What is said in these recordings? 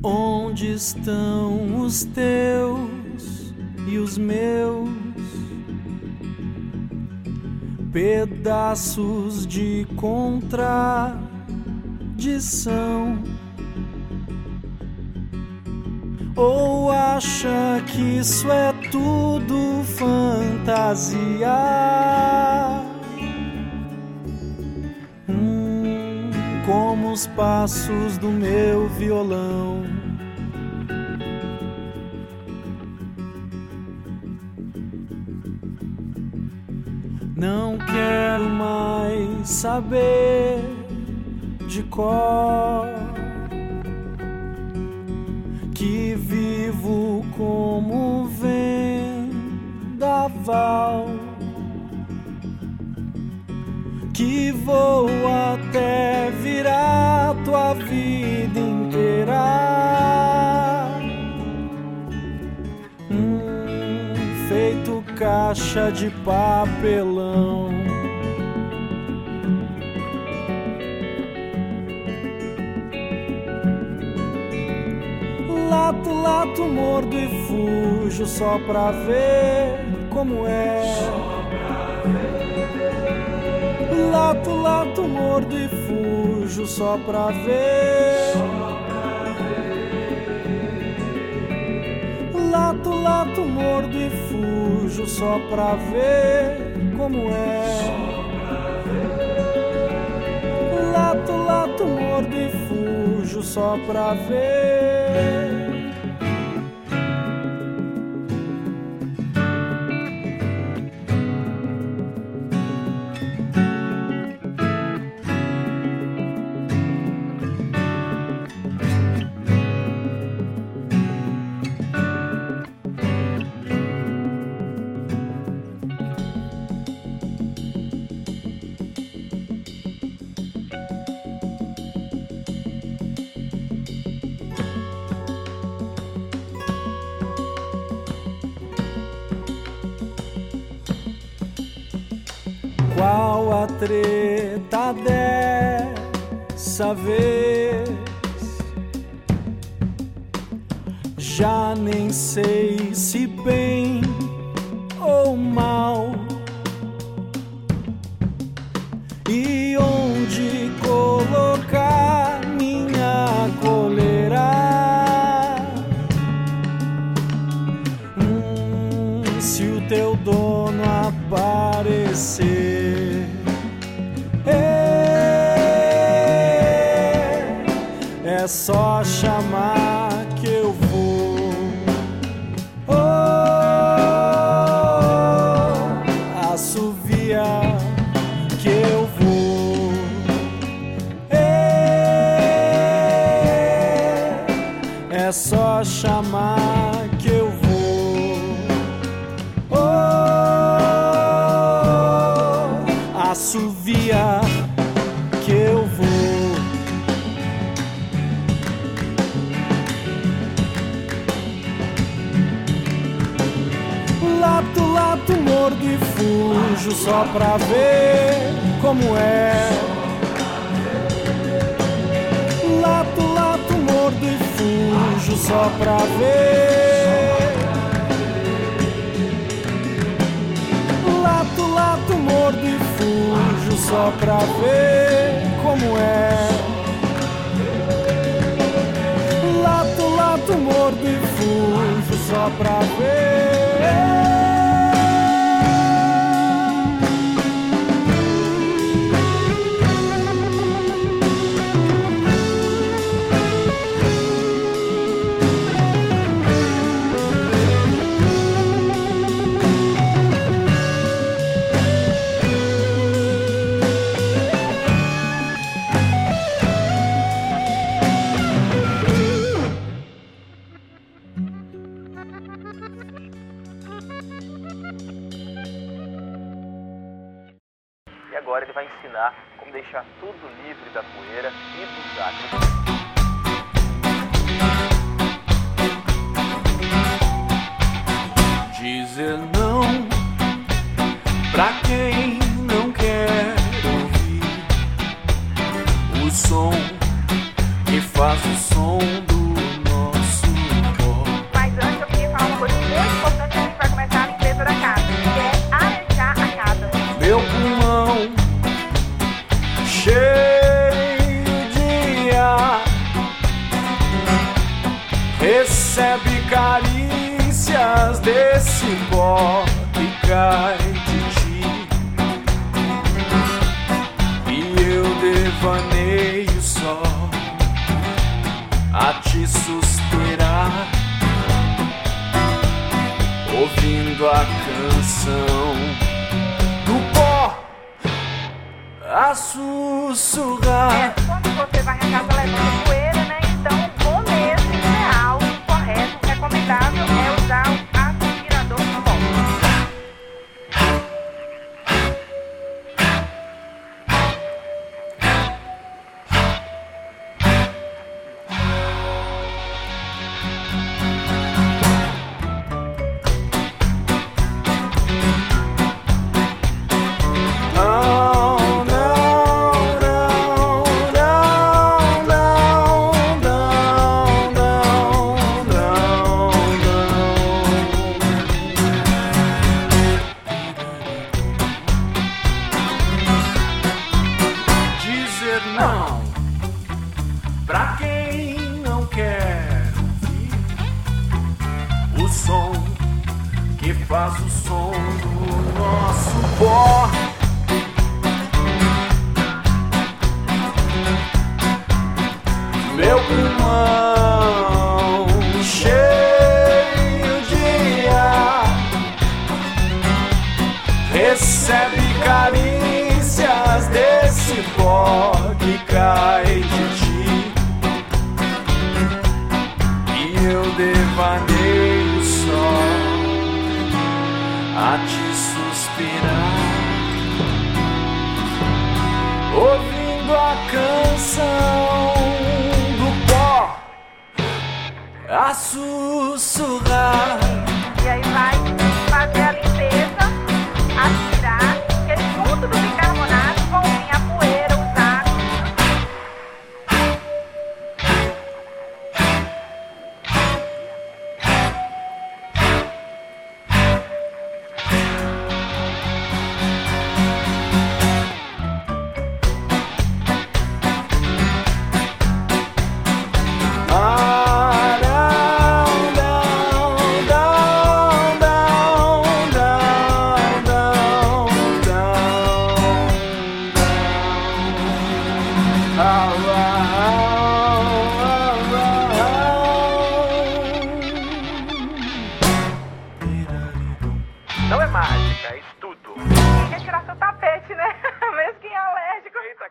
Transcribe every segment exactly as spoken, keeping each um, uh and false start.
Onde estão os teus e os meus pedaços de contradição? Ou acha que isso é tudo fantasia? Hum, como os passos do meu violão. Não quero mais saber de cor, que vivo como vendaval, que vou até virar tua vida inteira, hum, feito caixa de papelão. Lato, lato, mordo e fujo só pra ver como é. Lato, lato, mordo e fujo só pra ver. Lato, lato, mordo e fujo só pra ver como é. Lato, lato, mordo e fujo só pra ver. Qual a treta dessa vez? Já nem sei se bem ou mal, e onde colocar minha coleira. Hum, se o teu dono aparecer, é só chamar que eu vou. Oh, assovia que eu vou. É, é só chamar que eu vou. Oh, assovia que eu vou. Lato, lato, mordo e fujo só pra ver como é. Lato, lato, mordo e fujo só pra ver. Lato, lato, mordo e fujo só pra ver como é. Lato, lato, mordo e fujo só pra ver. E agora ele vai ensinar como deixar tudo livre da poeira e dos acres. Dizer não pra quem não quer ouvir o som que faz o som do nó. recebe carícias desse pó que cai de ti, e eu devaneio só a te suspirar, ouvindo a canção do pó a sussurrar. Quando você vai na casa levando poeira, né? Então o bom mesmo, ideal, correto, recomendável é usar o aspirador de pó. Faz o som do nosso pó. Meu pulmão cheio de ar recebe carícias desse pó que cai de ti, e eu devaneio só a te suspirar, ouvindo a canção do pó a sussurrar. E aí vai fazer a limpeza, aspirar, porque junto do bicarbonato vão vir a poeira, os ácidos. Não é mágica, é estudo. Quer tirar seu tapete, né? Mesmo quem é alérgico. Eita,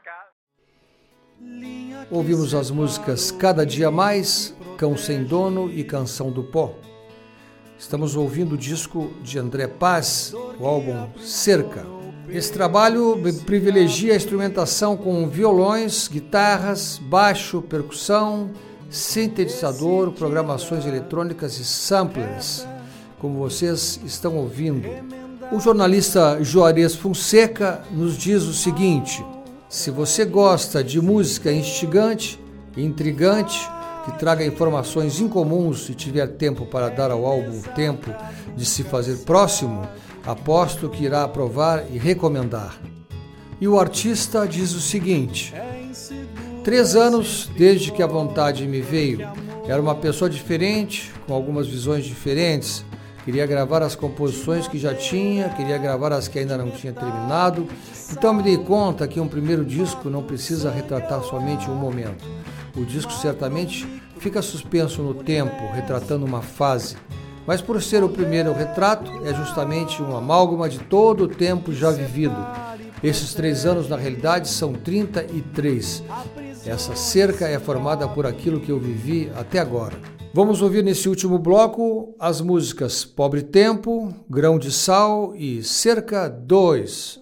cara. Ouvimos as músicas Cada Dia Mais, Cão Sem Dono e Canção do Pó. Estamos ouvindo o disco de André Paz, o álbum Cerca. Esse trabalho privilegia a instrumentação com violões, guitarras, baixo, percussão, sintetizador, programações eletrônicas e samplers, como vocês estão ouvindo. O jornalista Juarez Fonseca nos diz o seguinte: se você gosta de música instigante, intrigante, que traga informações incomuns e tiver tempo para dar ao álbum tempo de se fazer próximo, aposto que irá aprovar e recomendar. E o artista diz o seguinte: três anos desde que a vontade me veio. Era uma pessoa diferente, com algumas visões diferentes. Queria gravar as composições que já tinha, queria gravar as que ainda não tinha terminado. Então me dei conta que um primeiro disco não precisa retratar somente um momento. O disco certamente fica suspenso no tempo, retratando uma fase. Mas por ser o primeiro retrato, é justamente um amálgama de todo o tempo já vivido. Esses três anos, na realidade, são trinta e três. Essa cerca é formada por aquilo que eu vivi até agora. Vamos ouvir nesse último bloco as músicas Pobre Tempo, Grão de Sal e Cerca dois.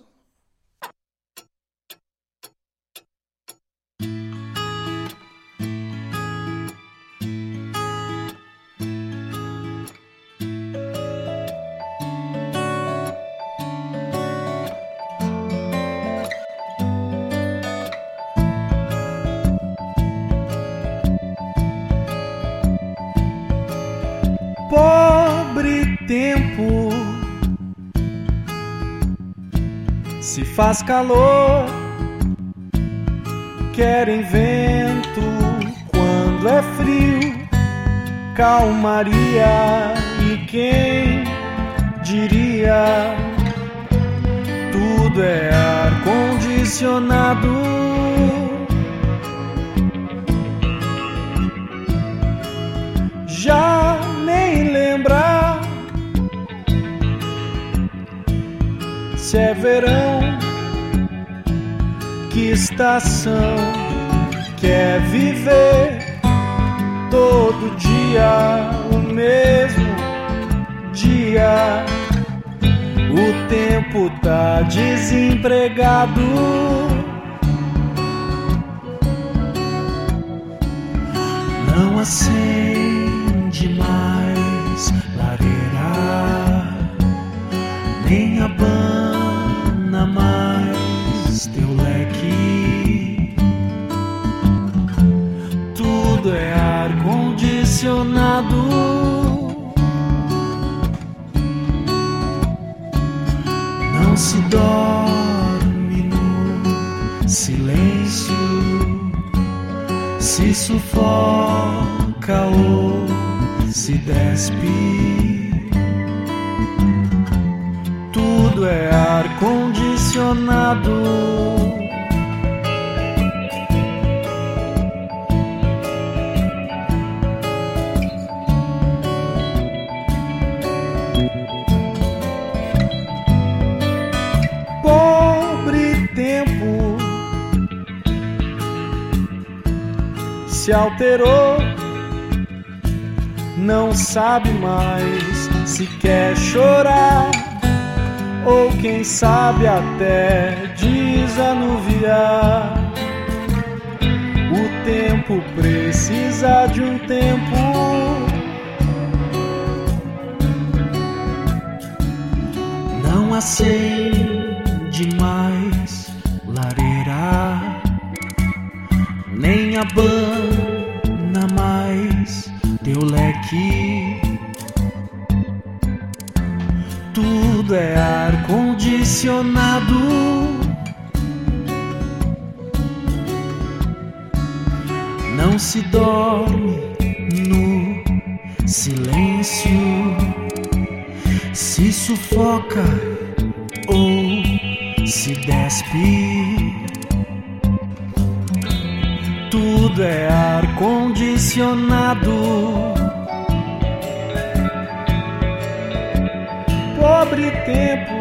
Pobre tempo, se faz calor, querem vento quando é frio, calmaria. E quem diria, tudo é ar-condicionado. Já nem lembrar se é verão, que estação quer viver todo dia o mesmo dia. O tempo tá desempregado. Não acende mais lareira, nem abana mais teu leque. Tudo é ar-condicionado. Não se dorme no silêncio, se sufoca ou se despe. Tudo é ar-condicionado. Pobre tempo se alterou, não sabe mais se quer chorar ou quem sabe até desanuviar. O tempo precisa de um tempo. Não acende mais lareira, nem abana mais teu leque. Tudo é ar-condicionado. Não se dorme no silêncio, se sufoca ou se despe. Tudo é ar-condicionado. Pobre tempo,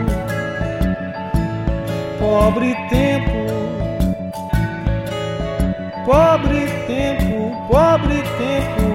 pobre tempo, pobre tempo, pobre tempo.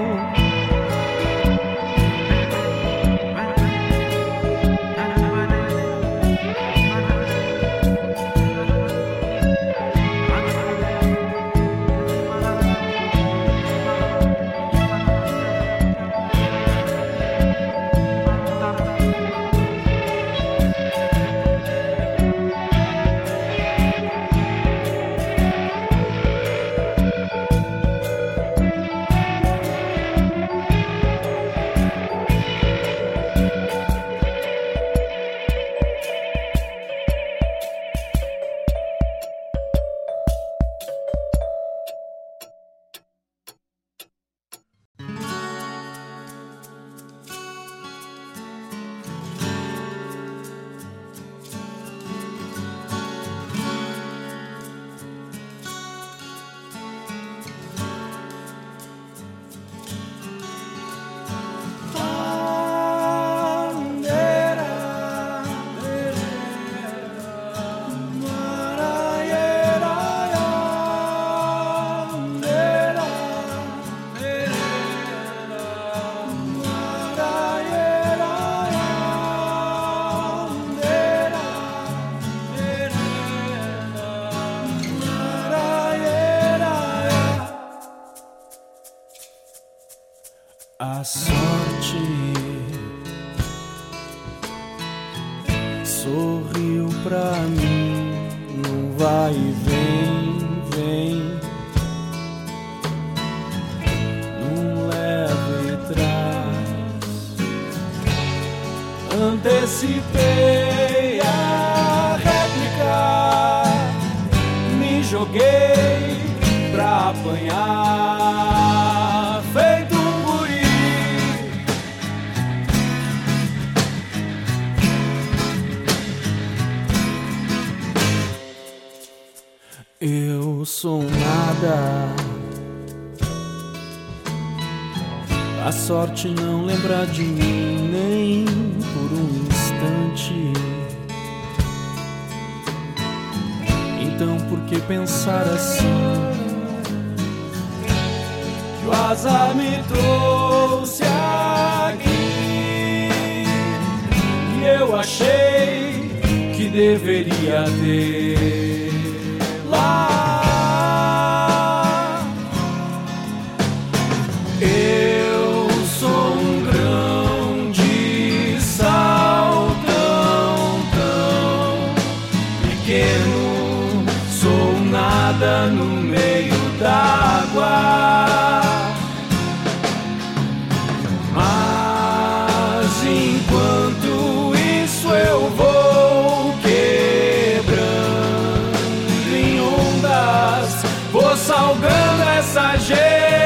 A sorte sorriu pra mim, num vai e vem, vem, num leva e traz. Antecipei a réplica, me joguei pra apanhar, feito um guri. sou um nada. A sorte não lembra de mim nem por um instante. Então por que pensar assim? Que o azar me trouxe aqui e eu achei que deveria ter lá. Eu sou um grão de sal tão, tão pequeno, sou nada no meio d'água. Mas enquanto isso eu vou quebrando em ondas, vou salgando essa gente.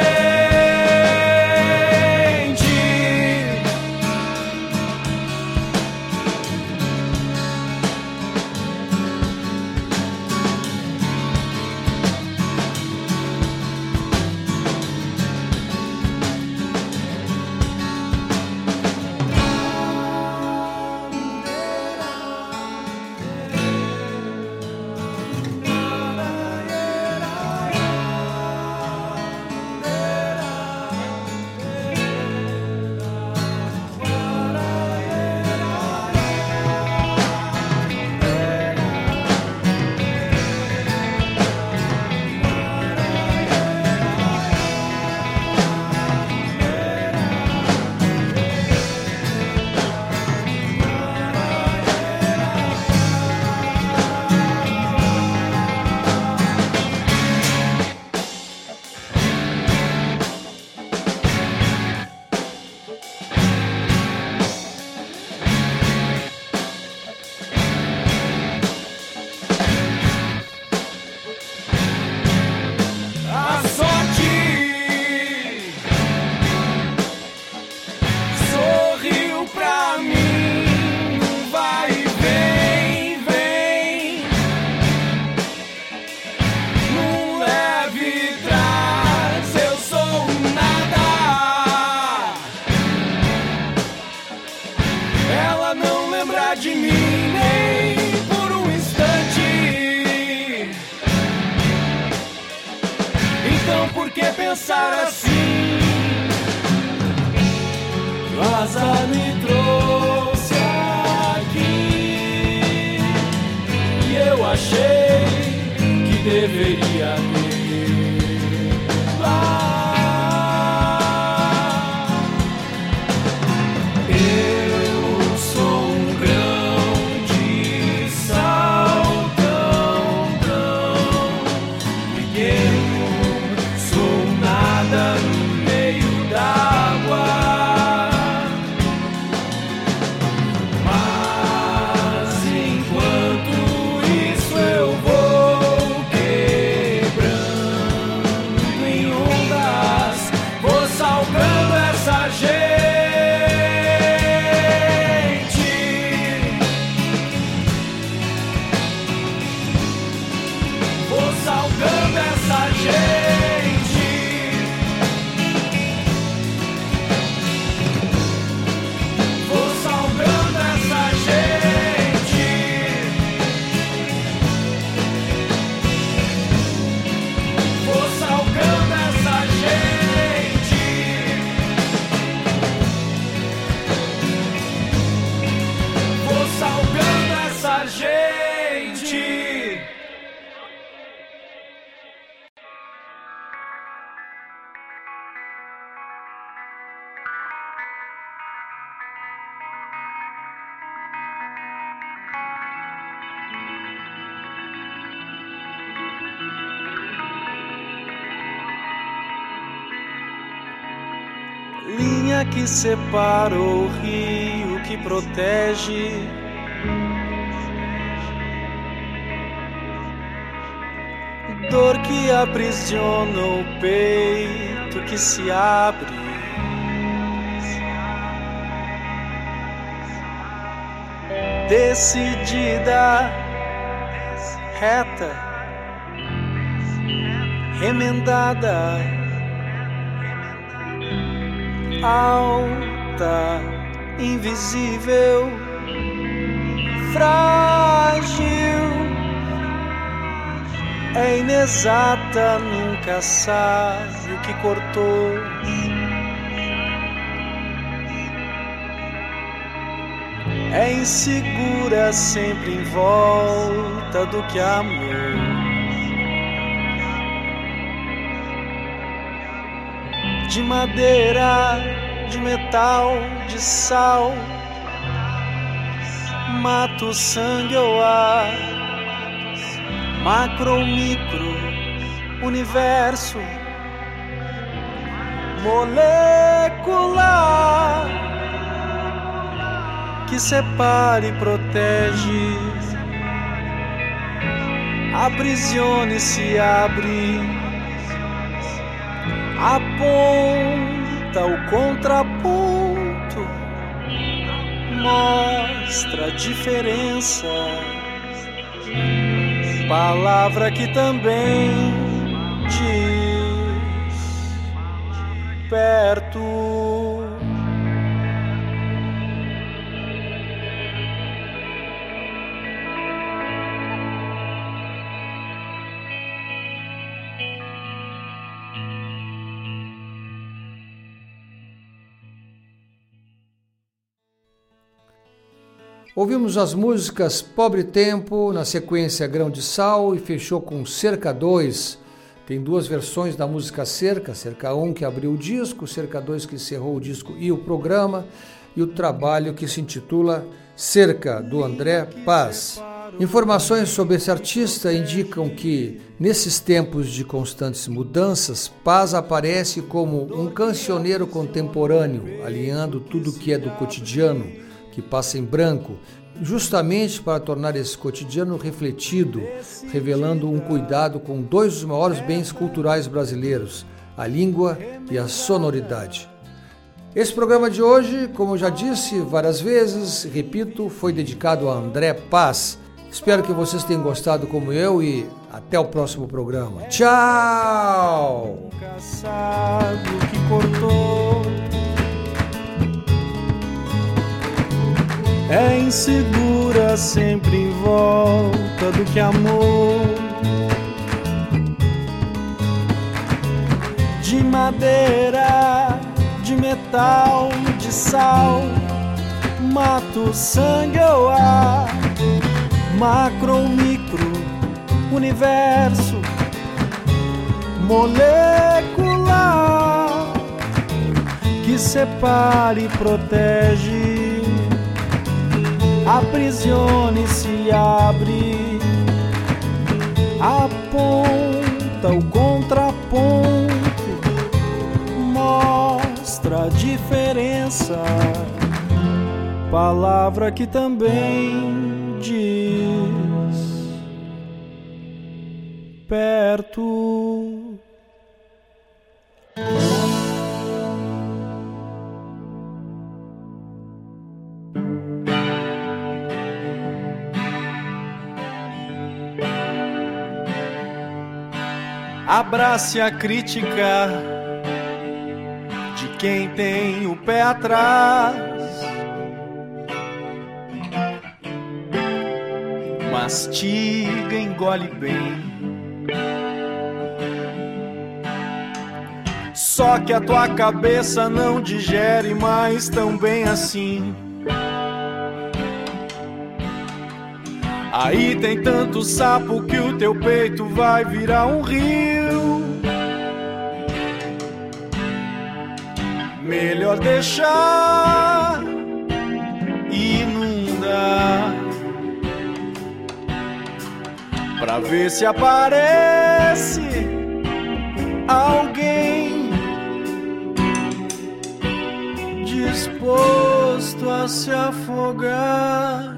De mim nem por um instante. Então por que pensar assim? O azar me trouxe aqui e eu achei que deveria ter lá. Linha que separa o rio que protege, dor que aprisiona o peito que se abre, decidida, reta, remendada, alta, invisível, frágil, é inexata, nunca sabe o que cortou. É insegura, sempre em volta do que amou. De madeira, de metal, de sal, mata o sangue ou ar, macro, micro, universo, molecular, que separa e protege, aprisiona e se abre, aponta o contraponto, mostra a diferença, palavra que também diz perto. Ouvimos as músicas Pobre Tempo, na sequência Grão de Sal e fechou com Cerca dois. Tem duas versões da música Cerca, Cerca um que abriu o disco, Cerca dois que encerrou o disco e o programa, e o trabalho que se intitula Cerca, do André Paz. Informações sobre esse artista indicam que, nesses tempos de constantes mudanças, Paz aparece como um cancioneiro contemporâneo, alinhando tudo que é do cotidiano, que passa em branco, justamente para tornar esse cotidiano refletido, revelando um cuidado com dois dos maiores bens culturais brasileiros, a língua e a sonoridade. Esse programa de hoje, como eu já disse várias vezes, repito, foi dedicado a André Paz. Espero que vocês tenham gostado como eu e até o próximo programa. Tchau! É insegura, sempre em volta do que amou. De madeira, de metal, de sal, mato, sangue ou ar, macro, micro, universo, molecular, que separa e protege, aprisiona e se abre, aponta o contraponto, mostra a diferença, palavra que também diz perto. Abrace a crítica de quem tem o pé atrás, mastiga, engole bem. Só que a tua cabeça não digere mais tão bem assim. Aí tem tanto sapo que o teu peito vai virar um rio. Melhor deixar inundar, pra ver se aparece alguém disposto a se afogar.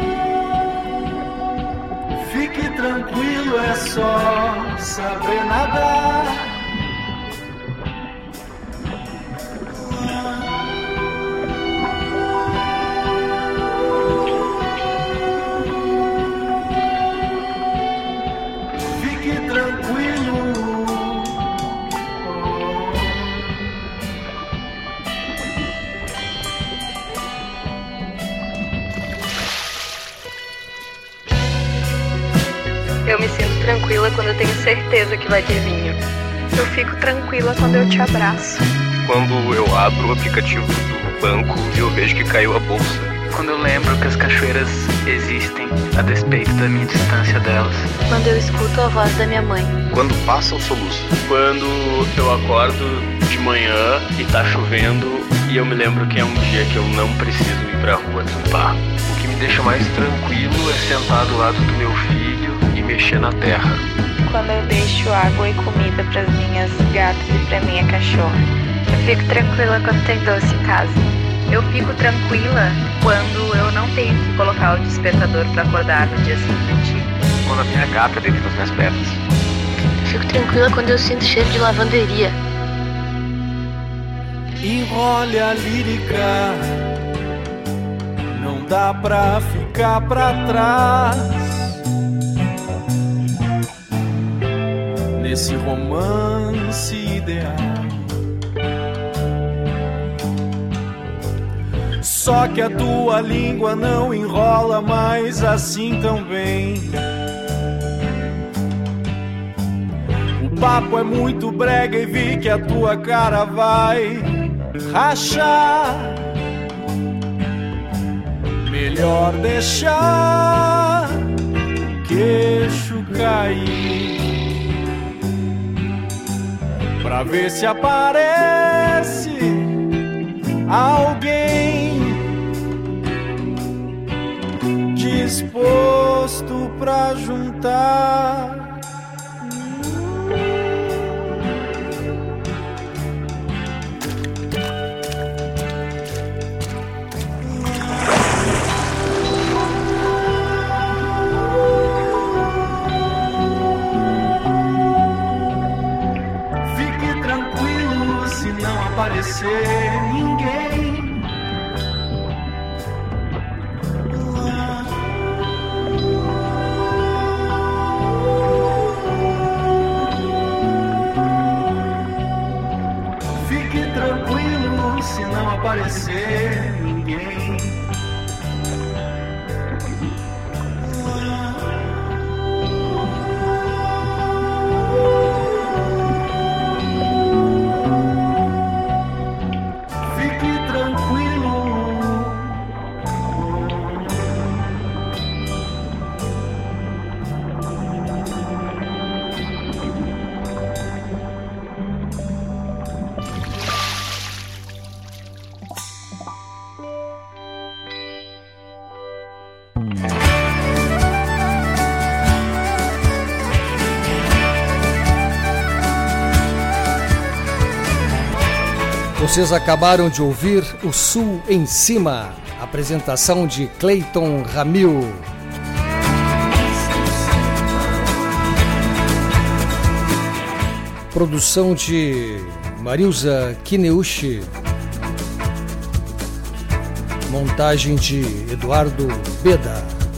Só saber nadar. tranquila quando eu tenho certeza que vai ter vinho. Eu fico tranquila quando eu te abraço. Quando eu abro o aplicativo do banco e eu vejo que caiu a bolsa. Quando eu lembro que as cachoeiras existem, a despeito da minha distância delas. Quando eu escuto a voz da minha mãe. Quando passa o soluço. Quando eu acordo de manhã e tá chovendo e eu me lembro que é um dia que eu não preciso ir pra rua trampar. O que me deixa mais tranquilo é sentar do lado do meu filho e mexer na terra. Quando eu deixo água e comida pras minhas gatas e pra minha cachorra. Eu fico tranquila quando tem doce em casa. Eu fico tranquila quando eu não tenho que colocar o despertador para acordar no dia seguinte. Quando a minha gata deita nas minhas pernas. Eu fico tranquila quando eu sinto cheiro de lavanderia. Enrole a lírica, não dá pra ficar pra trás. Nesse romance ideal. Só que a tua língua não enrola mais assim tão bem. O papo é muito brega e vi que a tua cara vai rachar. Melhor deixar o queixo cair, pra ver se aparece alguém disposto pra juntar. Fique tranquilo se não aparecer ninguém. Se não aparecer ninguém. Fique tranquilo. Vocês acabaram de ouvir O Sul em Cima, apresentação de Cleiton Ramil. Produção de Marilza Kineuchi. Montagem de Eduardo Beda.